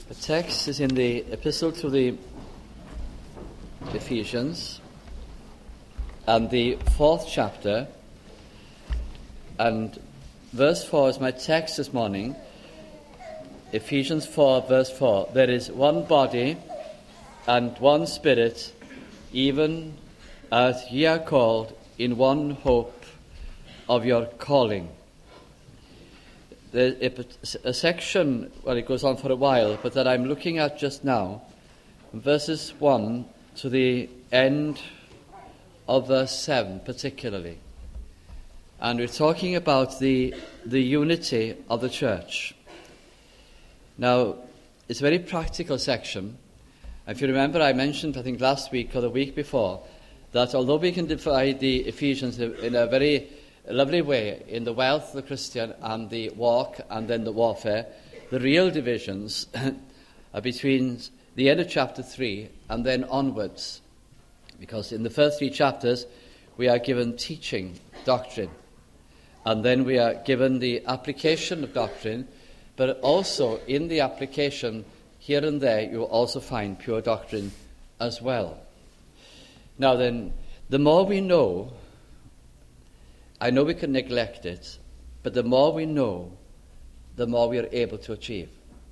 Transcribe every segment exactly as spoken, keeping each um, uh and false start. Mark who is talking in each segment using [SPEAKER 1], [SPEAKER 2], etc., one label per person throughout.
[SPEAKER 1] The text is in the Epistle to the Ephesians, and the fourth chapter, and verse four is my text this morning. Ephesians four, verse four. There is one body and one Spirit, even as ye are called in one hope of your calling. There's a, a section, well, it goes on for a while, but that I'm looking at just now, from verses one to the end of verse seven particularly. And we're talking about the, the unity of the church. Now, it's a very practical section. If you remember, I mentioned, I think last week or the week before, that although we can divide the Ephesians in a very lovely way in the wealth of the Christian and the walk and then the warfare, the real divisions are between the end of chapter three and then onwards. Because in the first three chapters we are given teaching, doctrine, and then we are given the application of doctrine, but also in the application here and there you will also find pure doctrine as well. Now then, the more we know, I know we can neglect it, but the more we know, the more we are able to achieve.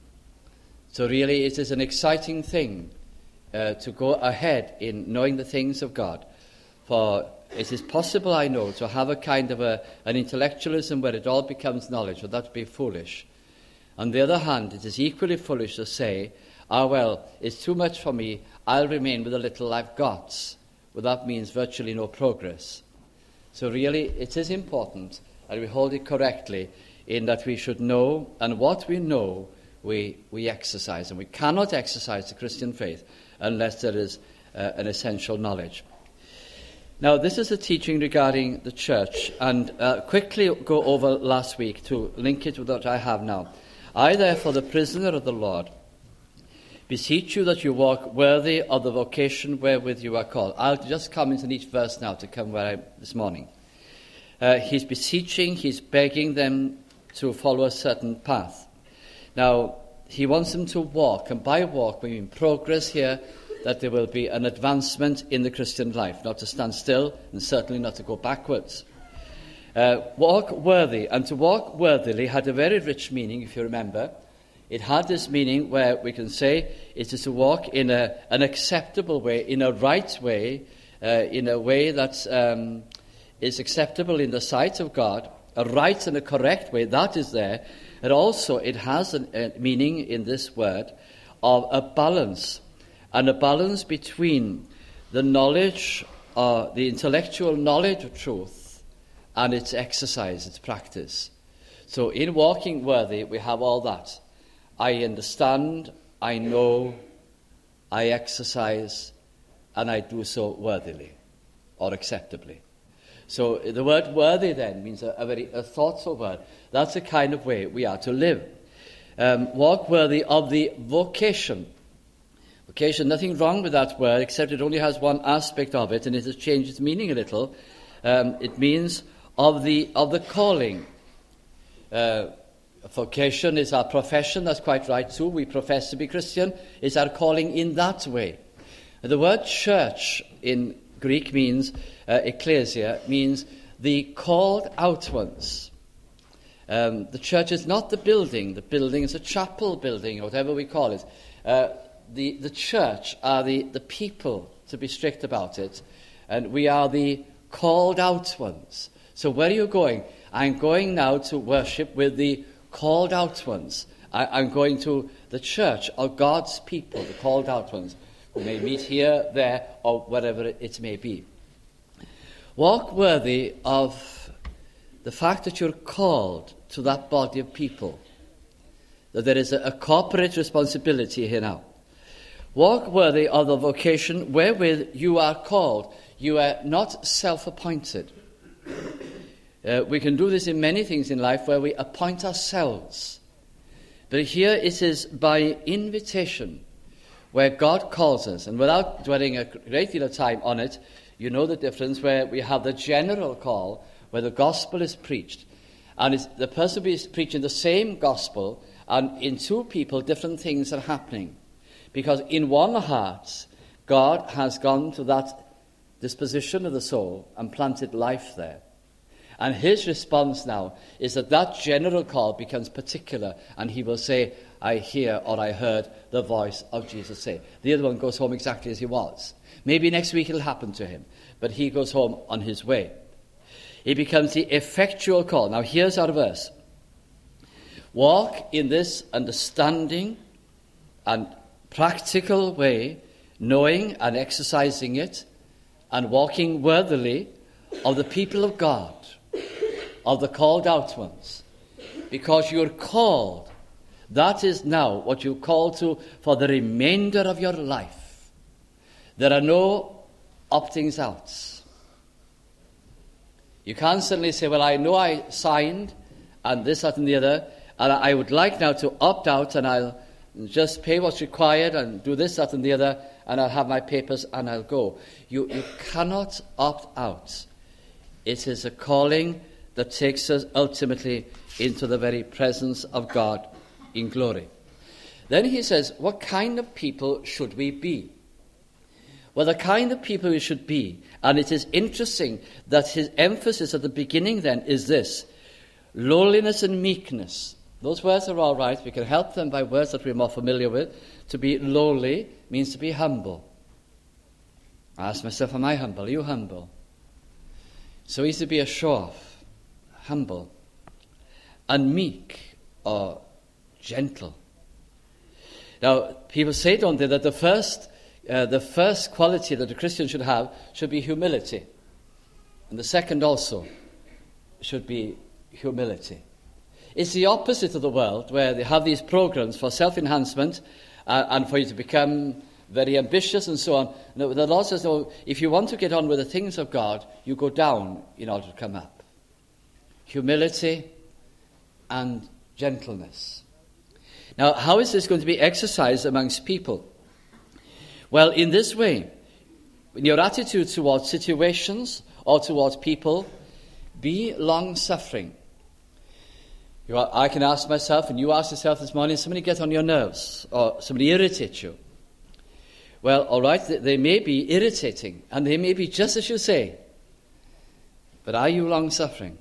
[SPEAKER 1] So really it is an exciting thing uh, to go ahead in knowing the things of God. For it is possible, I know, to have a kind of a, an intellectualism where it all becomes knowledge, but that would be foolish. On the other hand, it is equally foolish to say, ah well, it's too much for me, I'll remain with the little I've got. Well, that means virtually no progress. So really, it is important that we hold it correctly in that we should know, and what we know, we, we exercise. And we cannot exercise the Christian faith unless there is uh, an essential knowledge. Now, this is a teaching regarding the church, and uh, quickly go over last week to link it with what I have now. I, therefore, the prisoner of the Lord, beseech you that you walk worthy of the vocation wherewith you are called. I'll just comment on each verse now to come where I am this morning. Uh, he's beseeching, he's begging them to follow a certain path. Now, he wants them to walk, and by walk we mean progress here, that there will be an advancement in the Christian life, not to stand still and certainly not to go backwards. Uh, walk worthy, and to walk worthily had a very rich meaning, if you remember. It had this meaning where we can say it is to walk in a, an acceptable way, in a right way, uh, in a way that um, is acceptable in the sight of God, a right and a correct way, that is there. And also it has an, a meaning in this word of a balance, and a balance between the knowledge, uh, the intellectual knowledge of truth and its exercise, its practice. So in walking worthy we have all that. I understand, I know, I exercise, and I do so worthily or acceptably. So the word worthy then means a, a very a thoughtful word. That's the kind of way we are to live. Um, walk worthy of the vocation. Vocation, nothing wrong with that word, except it only has one aspect of it, and it has changed its meaning a little. Um, it means of the of the calling. Uh, Vocation is our profession, that's quite right too. We profess to be Christian. It's our calling in that way. The word church in Greek means, uh, ecclesia, means the called out ones. Um, the church is not the building. The building is a chapel building, or whatever we call it. Uh, the, the church are the, the people, to be strict about it, and we are the called out ones. So where are you going? I'm going now to worship with the called out ones. I, I'm going to the church of God's people, the called out ones, who may meet here, there, or wherever it may be. Walk worthy of the fact that you're called to that body of people, that there is a, a corporate responsibility here now. Walk worthy of the vocation wherewith you are called. You are not self-appointed. Uh, we can do this in many things in life where we appoint ourselves. But here it is by invitation where God calls us. And without dwelling a great deal of time on it, you know the difference where we have the general call where the gospel is preached. And it's the person who is preaching the same gospel And in two people, different things are happening. Because in one heart, God has gone to that disposition of the soul and planted life there. And his response now is that that general call becomes particular, and he will say, I hear or I heard the voice of Jesus say. The other one goes home exactly as he was. Maybe next week it'll happen to him, but he goes home on his way. It becomes the effectual call. Now here's our verse. Walk in this understanding and practical way, knowing and exercising it, and walking worthily of the people of God, of the called out ones, because you're called. That is now what you're called to for the remainder of your life. There are no optings outs. You can't suddenly say, well, I know I signed and this, that and the other, and I would like now to opt out, and I'll just pay what's required and do this, that and the other, and I'll have my papers and I'll go. You, you cannot opt out. It is a calling that takes us ultimately into the very presence of God in glory. Then he says, what kind of people should we be? Well, the kind of people we should be, and it is interesting that his emphasis at the beginning then is this: lowliness and meekness. Those words are all right. We can help them by words that we're more familiar with. To be lowly means to be humble. I ask myself, am I humble? Are you humble? So easy to be a show-off, humble, and meek or gentle. Now, people say, don't they, that the first, uh, the first quality that a Christian should have should be humility, and the second also should be humility. It's the opposite of the world, where they have these programs for self-enhancement uh, and for you to become very ambitious and so on. No, the Lord says, no, if you want to get on with the things of God, you go down in order to come up. Humility and gentleness. Now, how is this going to be exercised amongst people? Well, in this way, in your attitude towards situations or towards people, be long-suffering. You are, I can ask myself, and you ask yourself this morning, somebody get on your nerves, or somebody irritates you. Well, all right, they may be irritating, and they may be just as you say, but are you long-suffering?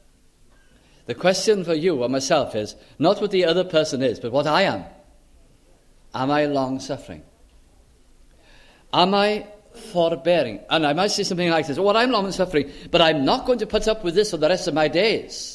[SPEAKER 1] The question for you or myself is not what the other person is, but what I am. Am I long-suffering? Am I forbearing? And I might say something like this, oh, well, I'm long-suffering, but I'm not going to put up with this for the rest of my days.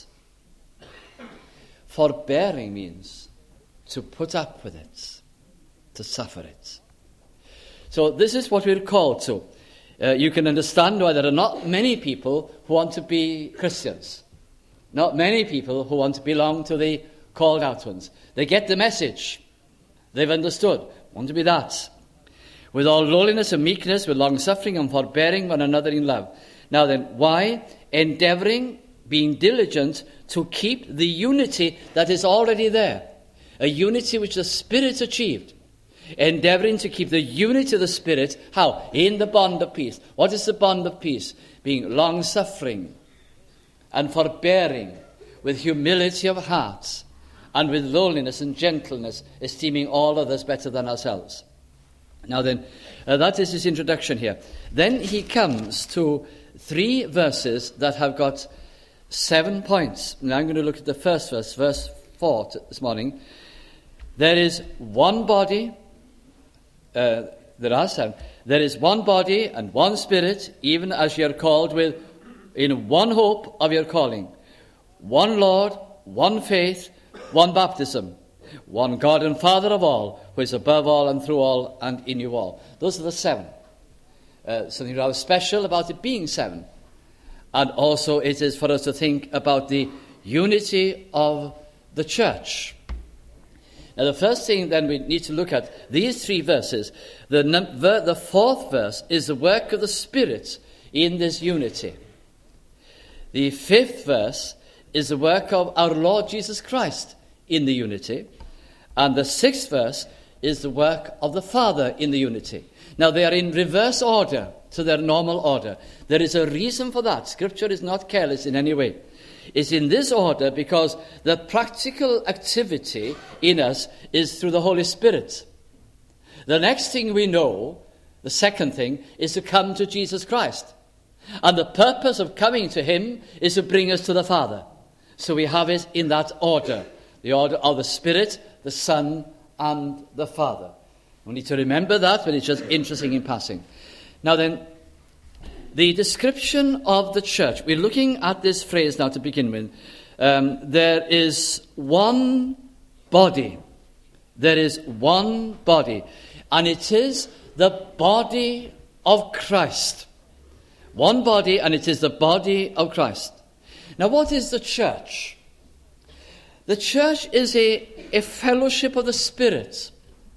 [SPEAKER 1] Forbearing means to put up with it, to suffer it. So this is what we're called to. Uh, you can understand why there are not many people who want to be Christians. Not many people who want to belong to the called out ones. They get the message. They've understood. Want to be that. With all lowliness and meekness, with long-suffering and forbearing one another in love. Now then, why? Endeavouring, being diligent to keep the unity that is already there. A unity which the Spirit achieved. Endeavouring to keep the unity of the Spirit. How? In the bond of peace. What is the bond of peace? Being long-suffering and forbearing, with humility of heart, and with lowliness and gentleness, esteeming all others better than ourselves. Now then, uh, that is his introduction here. Then he comes to three verses that have got seven points. Now I'm going to look at the first verse, verse four this morning. There is one body, uh, there are seven. There is one body and one Spirit, even as ye are called with, in one hope of your calling. One Lord, one faith, one baptism, one God and Father of all, who is above all and through all and in you all. Those are the seven. Uh, something rather special about it being seven. And also it is for us to think about the unity of the church. Now the first thing then we need to look at, these three verses. The, num- the fourth verse is the work of the Spirit in this unity. The fifth verse is the work of our Lord Jesus Christ in the unity. And the sixth verse is the work of the Father in the unity. Now they are in reverse order to their normal order. There is a reason for that. Scripture is not careless in any way. is in this order because the practical activity in us is through the Holy Spirit. The next thing we know, the second thing, is to come to Jesus Christ. And the purpose of coming to him is to bring us to the Father. So we have it in that order. The order of the Spirit, the Son, and the Father. We need to remember that, but it's just interesting in passing. Now then, the description of the church. We're looking at this phrase now to begin with. Um, there is one body. There is one body. And it is the body of Christ. One body, and it is the body of Christ. Now, what is the church? The church is a, a fellowship of the Spirit.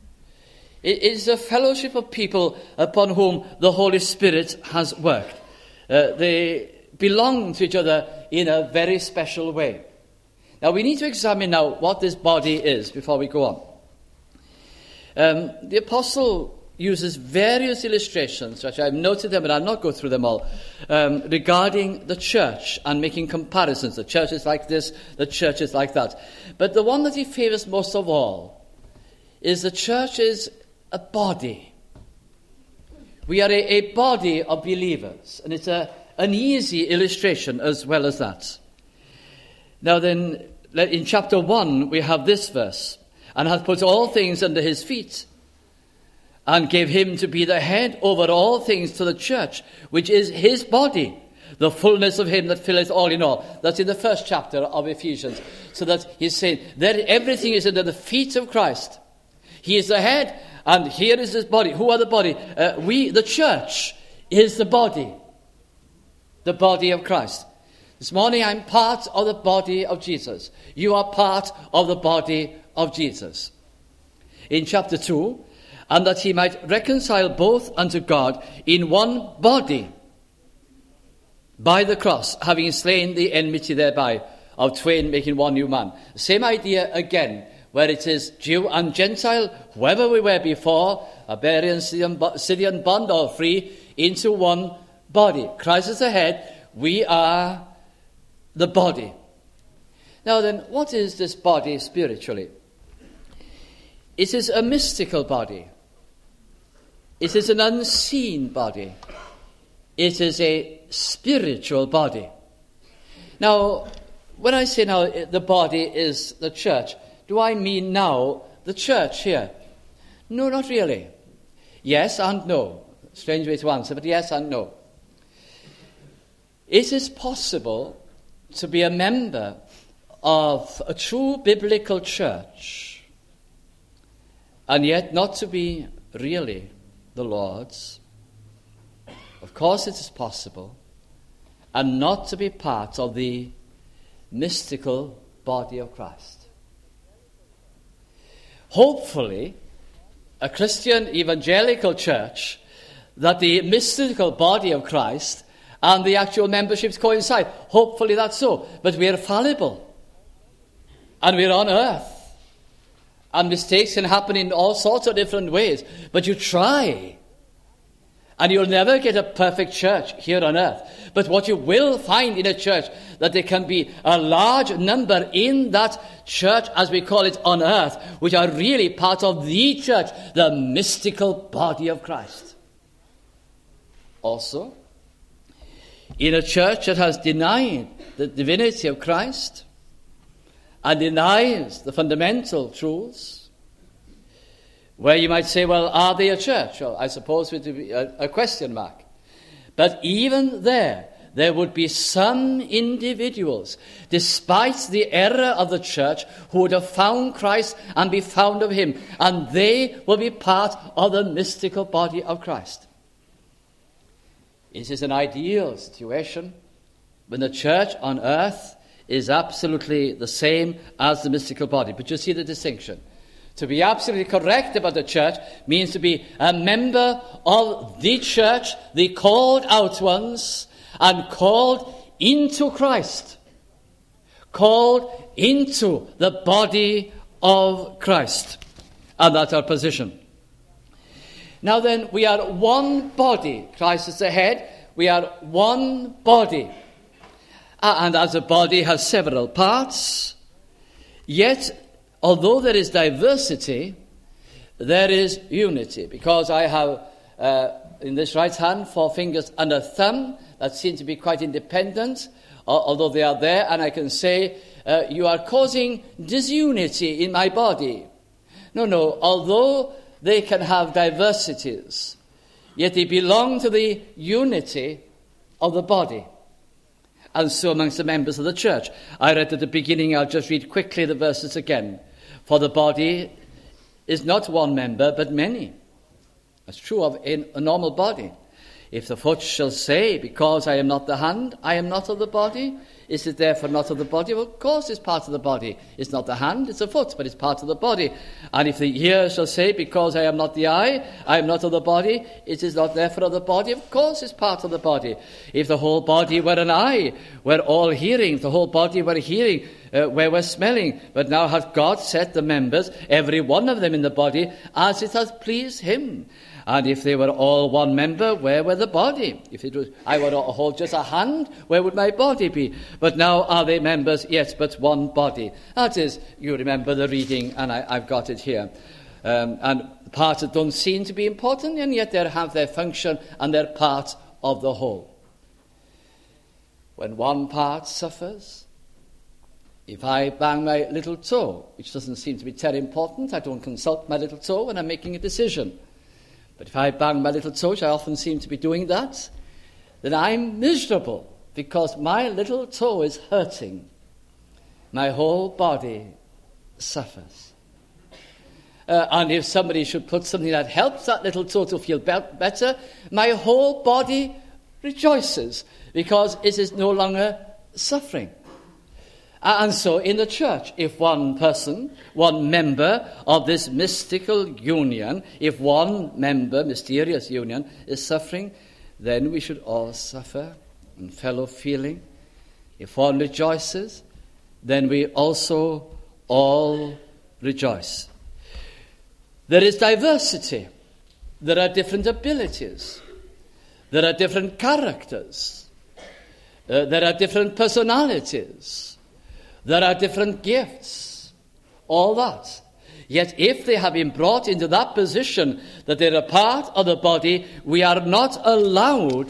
[SPEAKER 1] It is a fellowship of people upon whom the Holy Spirit has worked. Uh, they belong to each other in a very special way. Now, we need to examine now what this body is before we go on. Um, the apostle uses various illustrations, which I've noted them, but I'll not go through them all, um, regarding the church and making comparisons. The church is like this, the church is like that. But the one that he favours most of all is the church is a body. We are a, a body of believers, and it's a, an easy illustration as well as that. Now then, in chapter one, we have this verse, and hath put all things under his feet, and gave him to be the head over all things to the church, which is his body, the fullness of him that filleth all in all. That's in the first chapter of Ephesians. So that he's saying that everything is under the feet of Christ. He is the head, and here is his body. Who are the body? Uh, we, the church, is the body. The body of Christ. This morning I'm part of the body of Jesus. You are part of the body of Jesus. In chapter two, and that he might reconcile both unto God in one body by the cross, having slain the enmity thereby, of twain making one new man. The same idea again, where it is Jew and Gentile, whoever we were before, barbarian, Scythian, bond or free, into one body. Christ is the head, we are the body. Now then, what is this body spiritually? It is a mystical body. It is an unseen body. It is a spiritual body. Now, when I say now the body is the church, do I mean now the church here? No, not really. Yes and no. Strange way to answer, but yes and no. It is possible to be a member of a true biblical church and yet not to be really the Lord's. Of course it is possible, and not to be part of the mystical body of Christ. Hopefully, a Christian evangelical church, that the mystical body of Christ and the actual memberships coincide. Hopefully that's so. But we are fallible. And we're on earth. And mistakes can happen in all sorts of different ways. But you try. And you'll never get a perfect church here on earth. But what you will find in a church, that there can be a large number in that church, as we call it on earth, which are really part of the church, the mystical body of Christ. Also, in a church that has denied the divinity of Christ and denies the fundamental truths, where you might say, well, are they a church? Well, I suppose it would be a, a question mark. But even there, there would be some individuals, despite the error of the church, who would have found Christ and be found of him. And they will be part of the mystical body of Christ. It is an ideal situation when the church on earth is absolutely the same as the mystical body. But you see the distinction. To be absolutely correct about the church means to be a member of the church, the called out ones, and called into Christ. Called into the body of Christ. And that's our position. Now then, we are one body. Christ is the head. We are one body. Uh, and as a body has several parts, yet, although there is diversity, there is unity. Because I have, uh, in this right hand, four fingers and a thumb that seem to be quite independent, uh, although they are there, and I can say, uh, you are causing disunity in my body. No, no, although they can have diversities, yet they belong to the unity of the body. And so amongst the members of the church. I read at the beginning, I'll just read quickly the verses again. For the body is not one member, but many. That's true of a normal body. If the foot shall say, because I am not the hand, I am not of the body, is it therefore not of the body? Well, of course it's part of the body. It's not the hand, it's the foot, but it's part of the body. And if the ear shall say, because I am not the eye, I am not of the body, it is not therefore of the body. Of course it's part of the body. If the whole body were an eye, were all hearing, if the whole body were hearing, uh, where we're smelling. But now hath God set the members, every one of them in the body, as it hath pleased him. And if they were all one member, where were the body? If it was, I were to hold just a hand, where would my body be? But now are they members? Yes, but one body. That is, you remember the reading, and I, I've got it here. Um, and parts that don't seem to be important, and yet they have their function, and they're part of the whole. When one part suffers, if I bang my little toe, which doesn't seem to be terribly important, I don't consult my little toe when I'm making a decision. But if I bang my little toe, which I often seem to be doing that, then I'm miserable because my little toe is hurting. My whole body suffers. Uh, and if somebody should put something that helps that little toe to feel be- better, my whole body rejoices because it is no longer suffering. And so in the church, if one person, one member of this mystical union, if one member, mysterious union, is suffering, then we should all suffer in fellow feeling. If one rejoices, then we also all rejoice. There is diversity. There are different abilities. There are different characters. Uh, there are different personalities. There are different gifts, all that. Yet if they have been brought into that position that they're a part of the body, we are not allowed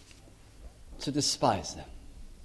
[SPEAKER 1] to despise them.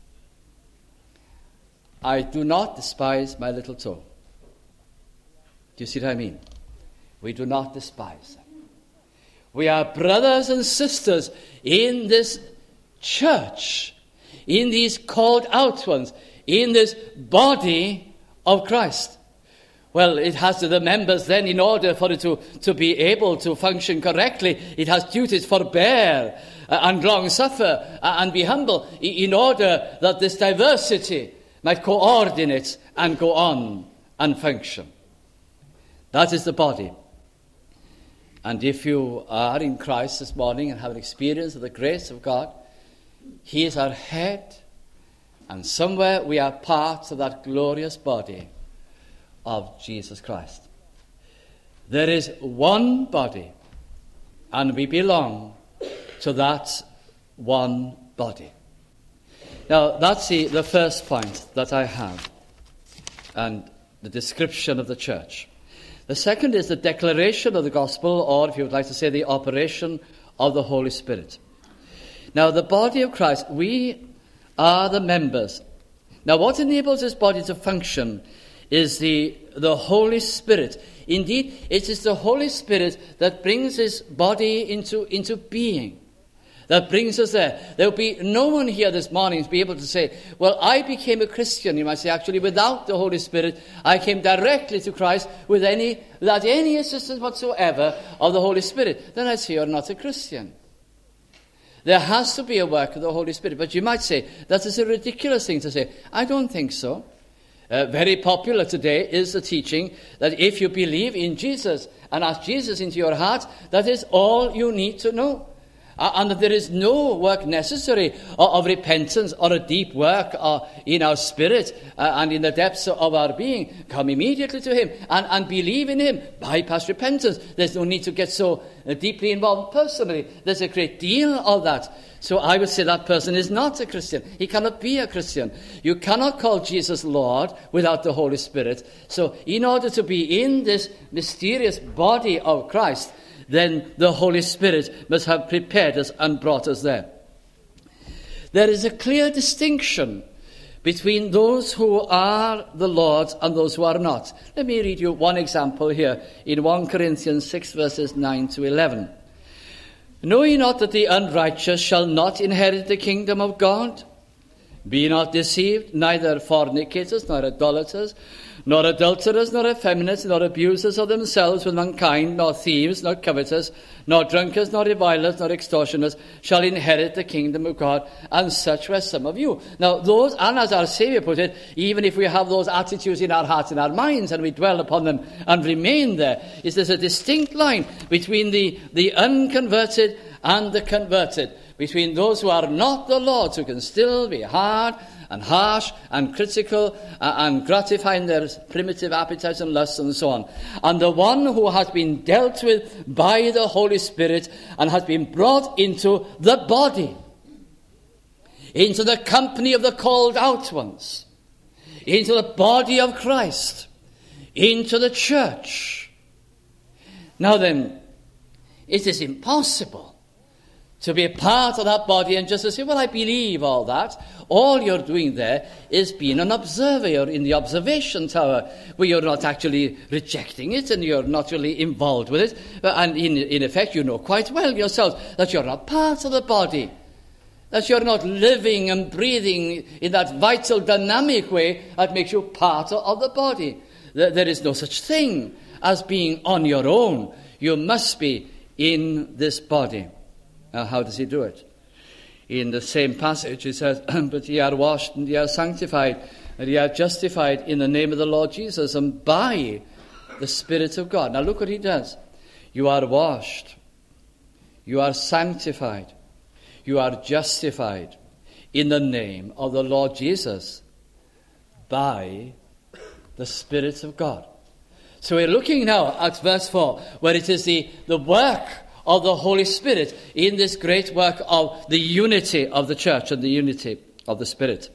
[SPEAKER 1] I do not despise my little toe. Do you see what I mean? We do not despise them. We are brothers and sisters in this church, in these called out ones, in this body of Christ. Well, it has to the members then, in order for it to, to be able to function correctly, it has duties forbear uh, and long suffer uh, and be humble, in order that this diversity might coordinate and go on and function. That is the body. And if you are in Christ this morning and have an experience of the grace of God, He is our head. And somewhere we are part of that glorious body of Jesus Christ. There is one body, and we belong to that one body. Now, that's the, the first point that I have, and the description of the church. The second is the declaration of the gospel, or if you would like to say, the operation of the Holy Spirit. Now, the body of Christ, we are the members. Now, what enables this body to function is the, the Holy Spirit. Indeed, it is the Holy Spirit that brings this body into, into being, that brings us there. There will be no one here this morning to be able to say, well, I became a Christian. You might say, actually, without the Holy Spirit, I came directly to Christ with any, without any assistance whatsoever of the Holy Spirit. Then I'd say you're not a Christian. There has to be a work of the Holy Spirit. But you might say, that is a ridiculous thing to say. I don't think so. Uh, very popular today is the teaching that if you believe in Jesus and ask Jesus into your heart, that is all you need to know. Uh, and that there is no work necessary of, of repentance or a deep work uh, in our spirit uh, and in the depths of our being. Come immediately to him and, and believe in him. Bypass repentance. There's no need to get so uh, deeply involved personally. There's a great deal of that. So I would say that person is not a Christian. He cannot be a Christian. You cannot call Jesus Lord without the Holy Spirit. So in order to be in this mysterious body of Christ, then the Holy Spirit must have prepared us and brought us there. There is a clear distinction between those who are the Lord's and those who are not. Let me read you one example here in First Corinthians six, verses nine to eleven. Know ye not that the unrighteous shall not inherit the kingdom of God? Be not deceived, neither fornicators, nor idolaters, nor adulterers, nor effeminates, nor abusers of themselves with mankind, nor thieves, nor covetous, nor drunkards, nor revilers, nor extortioners, shall inherit the kingdom of God. And such were some of you. Now, those, and as our Saviour put it, even if we have those attitudes in our hearts and our minds, and we dwell upon them and remain there, is there's a distinct line between the, the unconverted and the converted, between those who are not the Lord's, who can still be hard and harsh and critical uh, and gratifying their primitive appetites and lusts and so on, and the one who has been dealt with by the Holy Spirit and has been brought into the body, into the company of the called out ones, into the body of Christ, into the church. Now then, it is impossible to be a part of that body and just to say, well, I believe all that. All you're doing there is being an observer. You're in the observation tower where you're not actually rejecting it and you're not really involved with it. And in, in effect, you know quite well yourself that you're not part of the body, that you're not living and breathing in that vital, dynamic way that makes you part of the body. There is no such thing as being on your own. You must be in this body. Now, how does he do it? In the same passage, he says, but ye are washed and ye are sanctified and ye are justified in the name of the Lord Jesus and by the Spirit of God. Now, look what he does. You are washed. You are sanctified. You are justified in the name of the Lord Jesus by the Spirit of God. So we're looking now at verse four, where it is the, the work of the Holy Spirit in this great work of the unity of the church and the unity of the Spirit.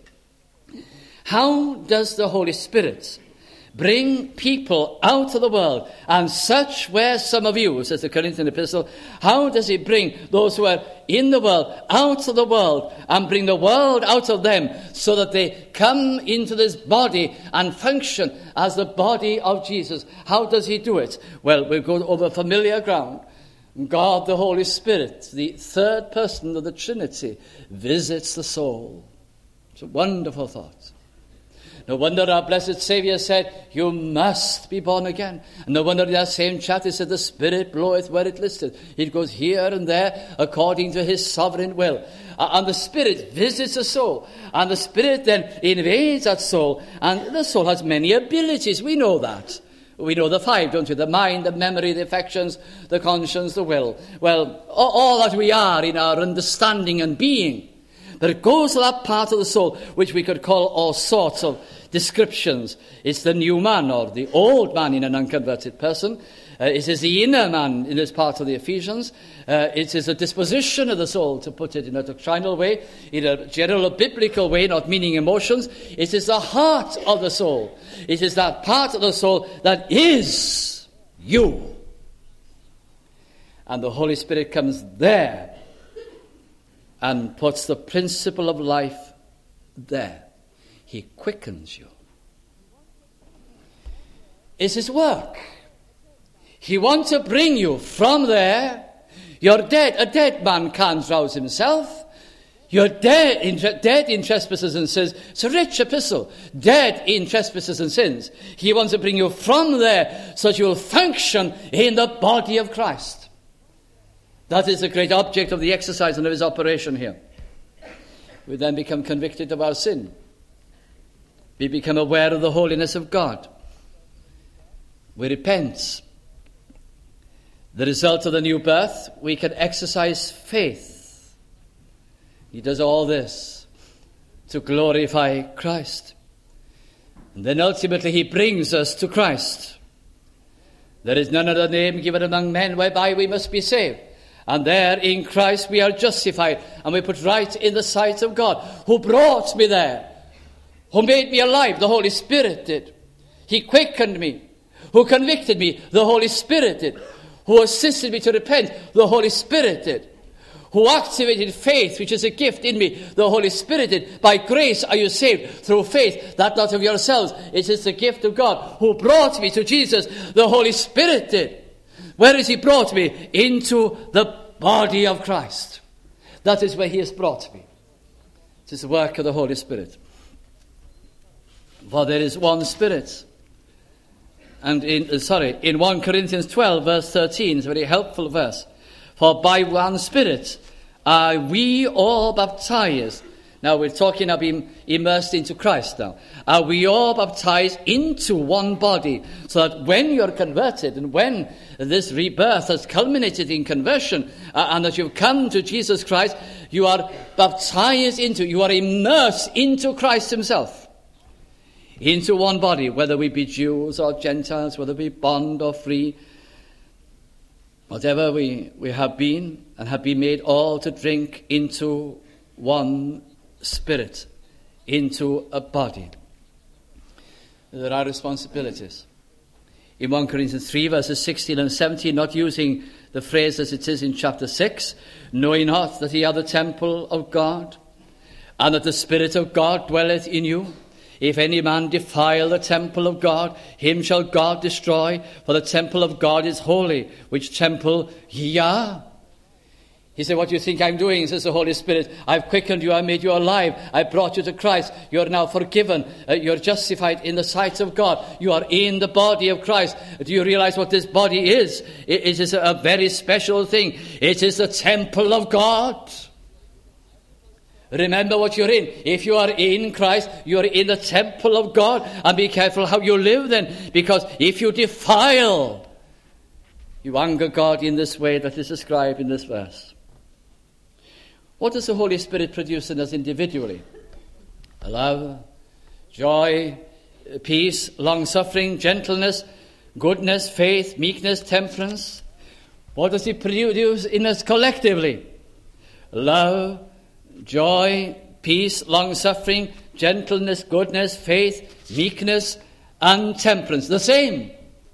[SPEAKER 1] How does the Holy Spirit bring people out of the world? And such were some of you, says the Corinthian epistle. How does he bring those who are in the world out of the world and bring the world out of them so that they come into this body and function as the body of Jesus? How does he do it? Well, we'll go over familiar ground. God, the Holy Spirit, the third person of the Trinity, visits the soul. It's a wonderful thought. No wonder our blessed Saviour said, you must be born again. And no wonder in that same chapter he said, the Spirit bloweth where it listeth. It goes here and there according to his sovereign will. Uh, and the Spirit visits the soul. And the Spirit then invades that soul. And the soul has many abilities. We know that. We know the five, don't we? The mind, the memory, the affections, the conscience, the will. Well, all, all that we are in our understanding and being. But it goes to that part of the soul which we could call all sorts of descriptions. It's the new man or the old man in an unconverted person. Uh, it is the inner man in this part of the Ephesians. Uh, it is a disposition of the soul, to put it in a doctrinal way, in a general biblical way, not meaning emotions. It is the heart of the soul. It is that part of the soul that is you. And the Holy Spirit comes there and puts the principle of life there. He quickens you. It's his work. He wants to bring you from there. You're dead. A dead man can't rouse himself. You're dead in, dead in trespasses and sins. It's a rich epistle. Dead in trespasses and sins. He wants to bring you from there so that you will function in the body of Christ. That is the great object of the exercise and of his operation here. We then become convicted of our sin. We become aware of the holiness of God. We repent. The result of the new birth, we can exercise faith. He does all this to glorify Christ. And then ultimately he brings us to Christ. There is none other name given among men whereby we must be saved. And there in Christ we are justified and we put right in the sight of God, who brought me there, who made me alive. The Holy Spirit did. He quickened me. Who convicted me? The Holy Spirit did. Who assisted me to repent? The Holy Spirit did. Who activated faith, which is a gift in me? The Holy Spirit did. By grace are you saved through faith, that not of yourselves. It is the gift of God. Who brought me to Jesus? The Holy Spirit did. Where has he brought me? Into the body of Christ. That is where he has brought me. It is the work of the Holy Spirit. For there is one Spirit. And in, uh, sorry, in First Corinthians twelve, verse thirteen, is a very helpful verse. For by one Spirit are we all baptized. Now we're talking of being immersed into Christ now. Are we all baptized into one body? So that when you're converted and when this rebirth has culminated in conversion uh, and that you've come to Jesus Christ, you are baptized into, you are immersed into Christ himself. Into one body, whether we be Jews or Gentiles, whether we be bond or free, whatever we, we have been and have been made all to drink into one Spirit, into a body. There are responsibilities. In First Corinthians three, verses sixteen and seventeen, not using the phrase as it is in chapter six, know ye not that ye are the temple of God, and that the Spirit of God dwelleth in you? If any man defile the temple of God, him shall God destroy, for the temple of God is holy, which temple ye are. He said, what do you think I'm doing? Says the Holy Spirit. I've quickened you, I made you alive, I brought you to Christ. You're now forgiven, uh, you're justified in the sight of God. You are in the body of Christ. Do you realize what this body is? It, it is a very special thing. It is the temple of God. Remember what you're in. If you are in Christ, you're in the temple of God. And be careful how you live then. Because if you defile, you anger God in this way that is described in this verse. What does the Holy Spirit produce in us individually? Love, joy, peace, long-suffering, gentleness, goodness, faith, meekness, temperance. What does he produce in us collectively? Love, joy, peace, long-suffering, gentleness, goodness, faith, meekness, and temperance. The same.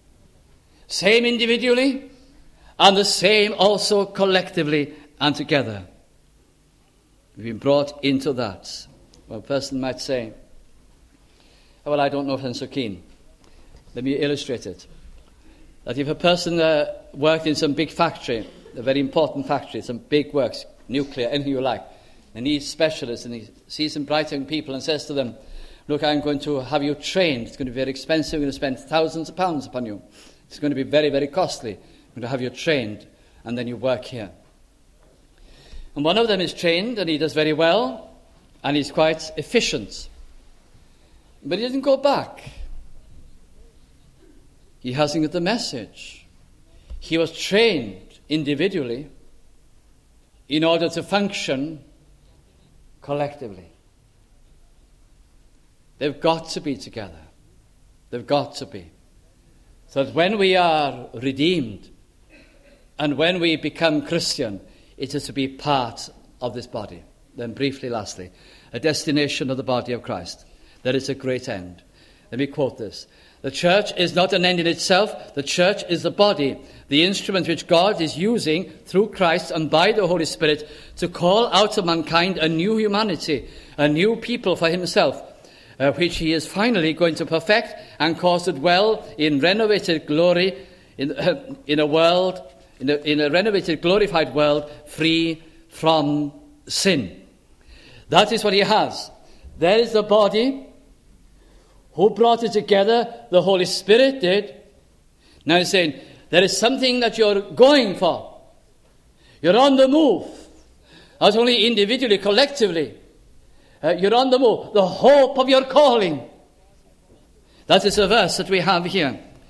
[SPEAKER 1] Same individually, and the same also collectively and together. We've been brought into that. Well, a person might say, oh, well, I don't know if I'm so keen. Let me illustrate it. That if a person uh, worked in some big factory, a very important factory, some big works, nuclear, anything you like, and needs specialists, and he sees some bright young people and says to them, look, I'm going to have you trained. It's going to be very expensive. I'm going to spend thousands of pounds upon you. It's going to be very, very costly. I'm going to have you trained, and then you work here. And one of them is trained, and he does very well, and he's quite efficient. But he doesn't go back. He hasn't got the message. He was trained individually in order to function collectively. They've got to be together. They've got to be. So that when we are redeemed and when we become Christian, it is to be part of this body. Then briefly, lastly, a destination of the body of Christ. There is a great end. Let me quote this. The church is not an end in itself. The church is the body, the instrument which God is using through Christ and by the Holy Spirit to call out of mankind a new humanity, a new people for himself, uh, which he is finally going to perfect and cause to dwell in renovated glory in, uh, in a world, in a, in a renovated, glorified world, free from sin. That is what he has. There is the body. Who brought it together? The Holy Spirit did. Now he's saying, there is something that you're going for. You're on the move. Not only individually, collectively. Uh, you're on the move. The hope of your calling. That is a verse that we have here.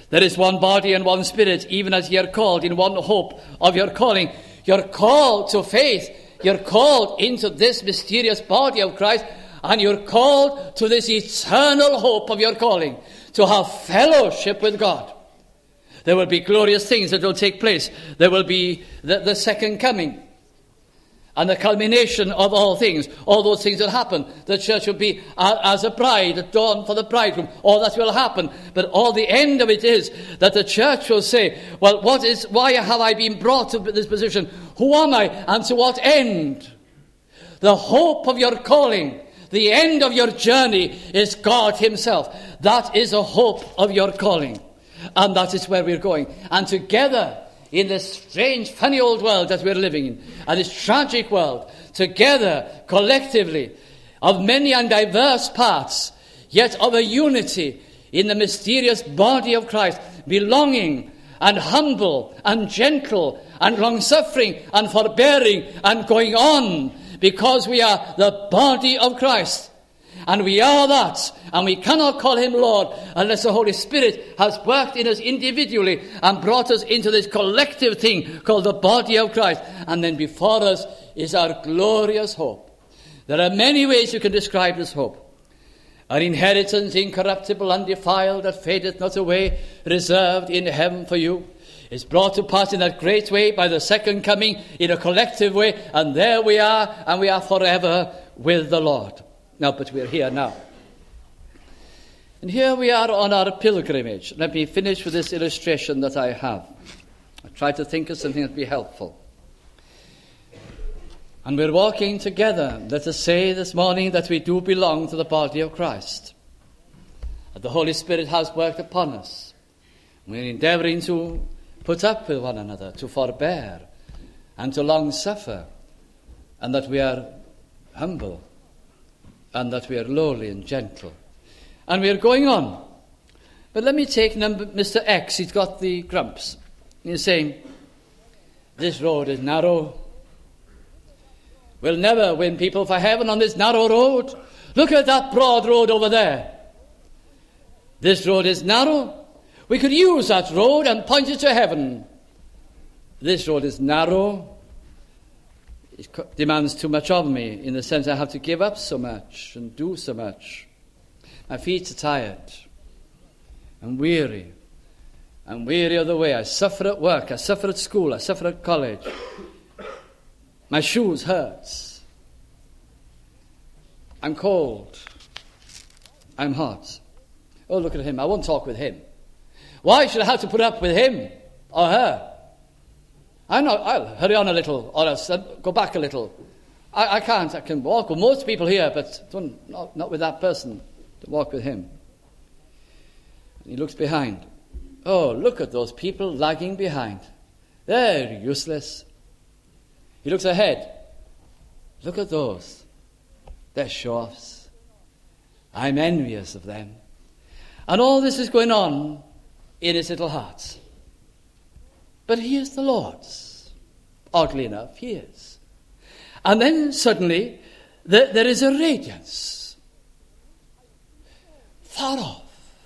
[SPEAKER 1] There is one body and one spirit, even as ye are called in one hope of your calling. You're called to faith. You're called into this mysterious body of Christ, and you're called to this eternal hope of your calling, to have fellowship with God. There will be glorious things that will take place. There will be the, the second coming and the culmination of all things, all those things that happen. The church will be as a bride adorned for the bridegroom. All that will happen. But all the end of it is that the church will say, well, what is, why have I been brought to this position? Who am I, and to what end? The hope of your calling, the end of your journey, is God himself. That is the hope of your calling. And that is where we're going. And together, in this strange, funny old world that we're living in, and this tragic world, together, collectively, of many and diverse parts, yet of a unity in the mysterious body of Christ, belonging and humble and gentle and long-suffering and forbearing and going on, because we are the body of Christ. And we are that, and we cannot call him Lord unless the Holy Spirit has worked in us individually and brought us into this collective thing called the body of Christ. And then before us is our glorious hope. There are many ways you can describe this hope. An inheritance incorruptible, undefiled, that fadeth not away, reserved in heaven for you, is brought to pass in that great way by the second coming in a collective way. And there we are, and we are forever with the Lord. Now, but we're here now. And here we are on our pilgrimage. Let me finish with this illustration that I have. I try to think of something that will be helpful. And we're walking together. Let us say this morning that we do belong to the body of Christ. That the Holy Spirit has worked upon us. We're endeavouring to put up with one another, to forbear, and to long suffer. And that we are humble. And that we are lowly and gentle. And we are going on. But let me take number, Mister X. He's got the grumps. He's saying, this road is narrow. We'll never win people for heaven on this narrow road. Look at that broad road over there. This road is narrow. We could use that road and point it to heaven. This road is narrow. It demands too much of me, in the sense I have to give up so much and do so much. My feet are tired. I'm weary. I'm weary of the way. I suffer at work. I suffer at school. I suffer at college. My shoes hurt. I'm cold. I'm hot. Oh, look at him. I won't talk with him. Why should I have to put up with him or her? I'm not, I'll hurry on a little, or else I'll go back a little. I, I can't, I can walk with most people here, but don't, not, not with that person. Don't walk with him. And he looks behind. Oh, look at those people lagging behind. They're useless. He looks ahead. Look at those. They're show-offs. I'm envious of them. And all this is going on in his little heart. But he is the Lord's. Oddly enough, he is. And then suddenly, there, there is a radiance. Far off.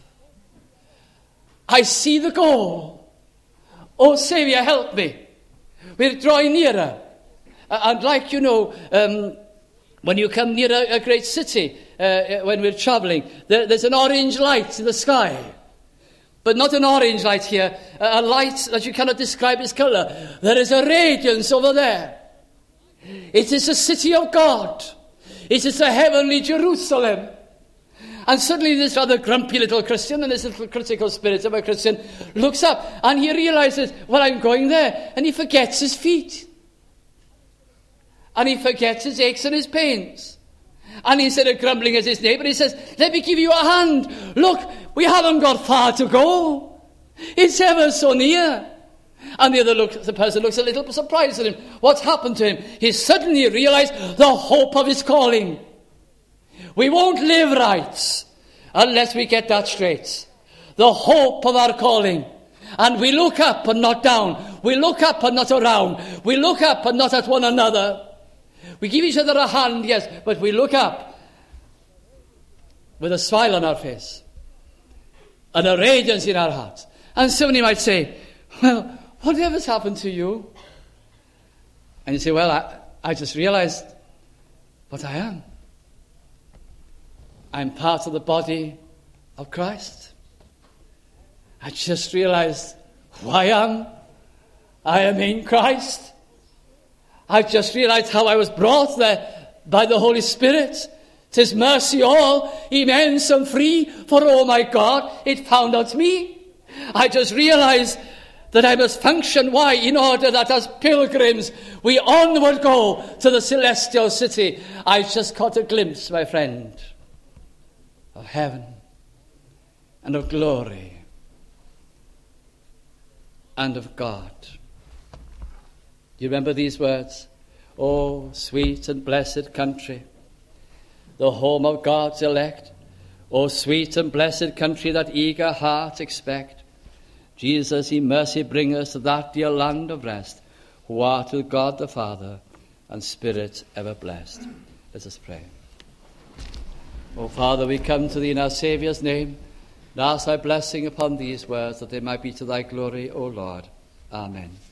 [SPEAKER 1] I see the goal. Oh, Saviour, help me. We're drawing nearer. And like, you know, um, when you come near a, a great city, uh, when we're travelling, there, there's an orange light in the sky. But not an orange light here, a light that you cannot describe its colour. There is a radiance over there. It is the city of God. It is the heavenly Jerusalem. And suddenly this rather grumpy little Christian, and this little critical spirit of a Christian, looks up and he realises, well, I'm going there. And he forgets his feet. And he forgets his aches and his pains. And instead of grumbling at his neighbour, he says, let me give you a hand. Look, we haven't got far to go. It's ever so near. And the other look, the person looks a little surprised at him. What's happened to him? He suddenly realised the hope of his calling. We won't live right unless we get that straight. The hope of our calling. And we look up and not down. We look up and not around. We look up and not at one another. We give each other a hand, yes, but we look up with a smile on our face and a radiance in our hearts And somebody might say, well, whatever's happened to you? And you say, well, I, I just realized what I am. I'm part of the body of Christ. I just realized who I am. I am in Christ. I just realized how I was brought there by the Holy Spirit. 'Tis mercy all, immense and free, for oh my God, it found out me. I just realized that I must function. Why? In order that as pilgrims we onward go to the celestial city. I just caught a glimpse, my friend, of heaven and of glory and of God. Do you remember these words? Oh, sweet and blessed country, the home of God's elect. Oh, sweet and blessed country that eager hearts expect. Jesus, in mercy, bring us to that dear land of rest, who art with God the Father and Spirit ever blessed. Let us pray. Oh, Father, we come to thee in our Saviour's name, and ask thy blessing upon these words, that they might be to thy glory, O Lord. Amen.